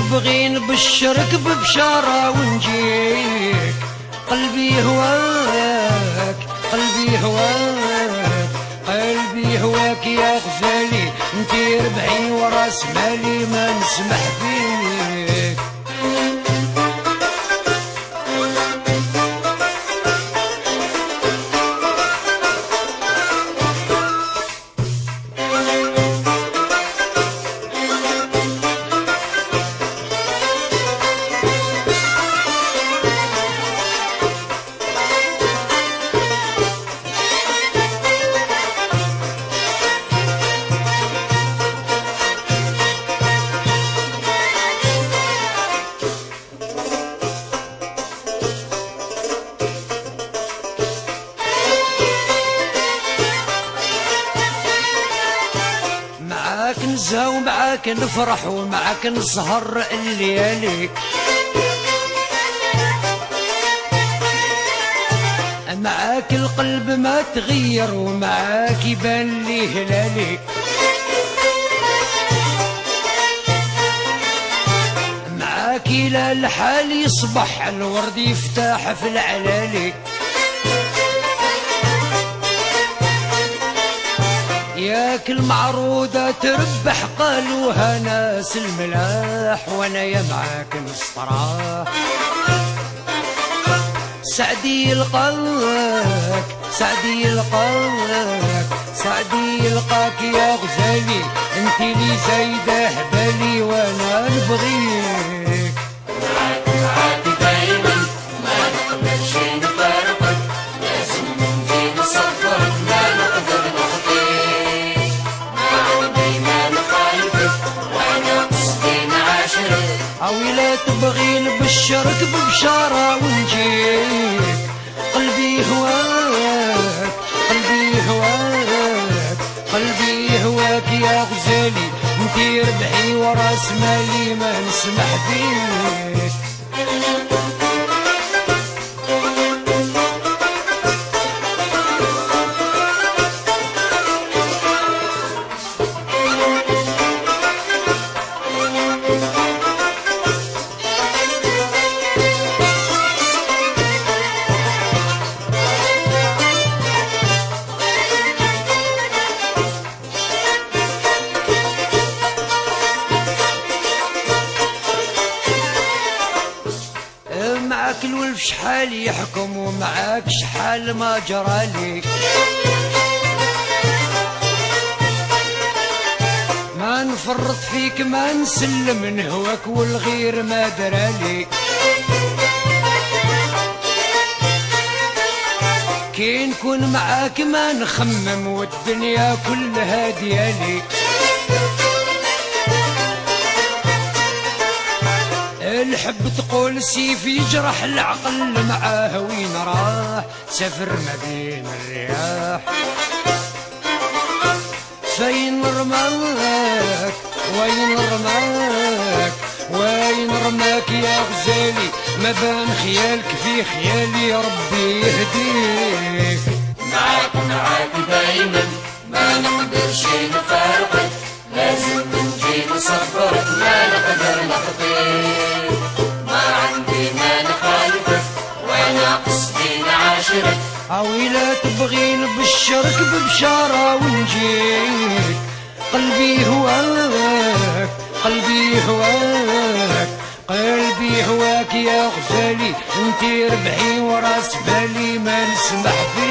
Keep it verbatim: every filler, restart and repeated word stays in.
تبغي نبشرك ببشارة ونجيك، قلبي هواك قلبي هواك قلبي هواك يا غزالي، انتي ربحي وراس مالي ما نسمح بيك. معاك نزهى ومعاك نفرح ومعاك نسهر الليالي، معاك القلب ما تغير ومعاك يبان لي هلالي، معاك إلى الحال يصبح الورد يفتح في العلالي، ياك المعروضة تربح قالوها ناس الملاح، وانا يا معاك نستراح. سعدي يلقاك سعدي يلقاك سعدي يلقاك يا غزالي، انتي لي زايدة بالي وانا نبغيك. معاك معاك دايما ما نقدرش نفارقك، لازم نجي نصبرك ما نقدر نخطيك، ما عندي ما نخالفك وانا قصدي نعاشرك. عويلة تبغي نبشرك ببشارة ونجيك، قلبي هواك قلبي هواك قلبي هواك يا غزالي، انتي ربحي وراس مالي ما نسمح بيك. معاك الولف شحال يحكم ومعاك شحال ما جرالي، ما نفرط فيك ما نسلم نهواك والغير ما درالي، كي نكون معاك ما نخمم والدنيا كلها ديالي، الحب تقول سيف يجرح العقل معاه وين راح، سافر ما بين الرياح. فين رماك وين رماك وين رماك يا غزالي، ما بان خيالك في خيالي يا ربي يهديك. معاك معاك دايما ما نقدرش نفارقك، لازم نجي نصبرك ما نقدر نخطيك، ما عندي ما نخالفك وانا قصدي نعاشرك. عويلة تبغي نبشرك ببشارة ونجيك، قلبي هواك قلبي هواك قلبي هواك يا غزالي، انتي ربحي وراس بالي ما نسمح بيك.